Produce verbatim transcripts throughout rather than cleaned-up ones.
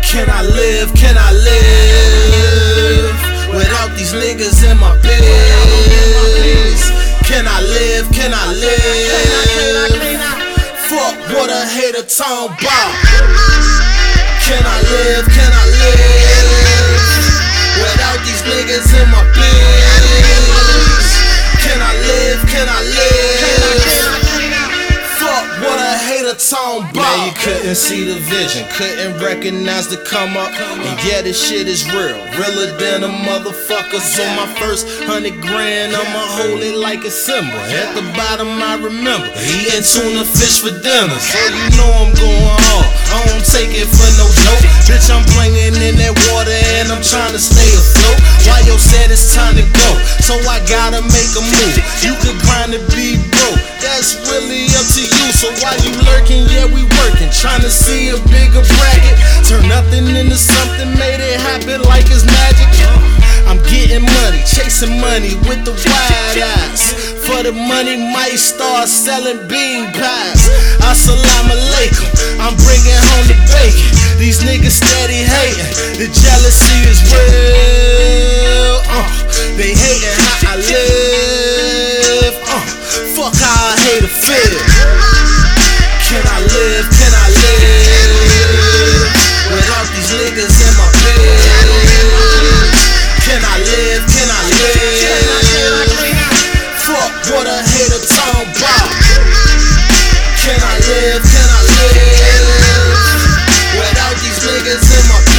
Can I live, can I live without these niggas in my biz? Can I live, can I live? Fuck what a hater talking about. Can I live, can I live without these niggas in my biz? Can I live, can I live? Fuck what a hater talking about. Man, you couldn't see the vision, couldn't recognize the come up. And yeah, this shit is real, realer than a motherfucker. So my first hundred grand, I'ma hold it like a symbol. At the bottom I remember eating tuna fish for dinner. So you know I'm going hard, I don't take it for no joke. Bitch, I'm playing in that water and I'm trying to stay afloat. Why yo said it's time to go, so I gotta make a move. You could grind to be broke, that's really up to you. So while you lurking, yeah we working, trying to see a bigger bracket. Turn nothing into something, made it happen like it's magic. I'm getting money, chasing money with the wide eyes. For the money, might start selling bean pies. Assalamu alaikum, I'm bringing home the bacon. These niggas steady hating, the jealousy is real. uh, They hating how I live. uh, Fuck how I hate to feel. Can I live, can I live without these niggas in my biz? Can I live, can I live? Fuck what a hater talking about. Can I live, can I live without these niggas in my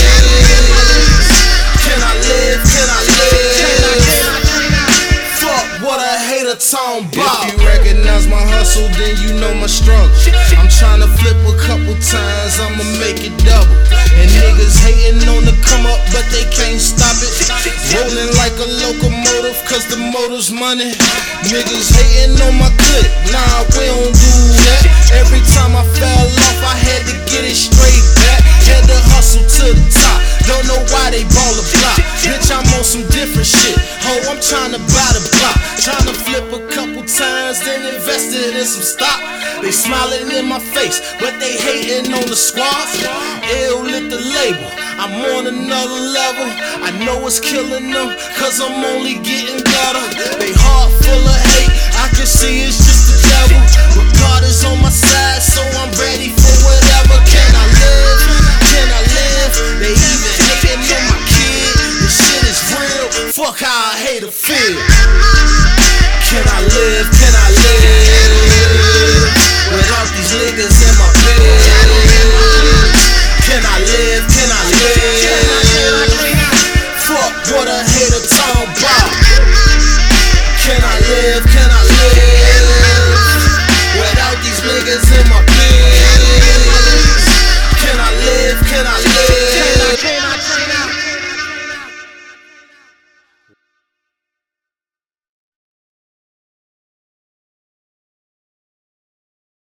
biz? Can I live, can I live? Fuck what a hater talking about. If you recognize my hustle, then you know my struggle. I'm tryna flip a couple times, I'ma make it double. And niggas hating on the come up, but they can't stop it. Rolling like a locomotive, cause the motor's money. Niggas hating on my clip, nah, we don't do that. Every time I fell off, I had to get it straight back. Had to hustle to the top, don't know why they ball a block. Bitch, I'm on some different shit, ho, I'm tryna buy the block. Tryna flip a couple times, then invested in some stock. They smiling in my face, but they hating on the squad. Ill lit the label, I'm on another level. I know it's killing them, cause I'm only getting better. They heart full of hate, I can see it's just the devil. But God is on my side, so I'm ready for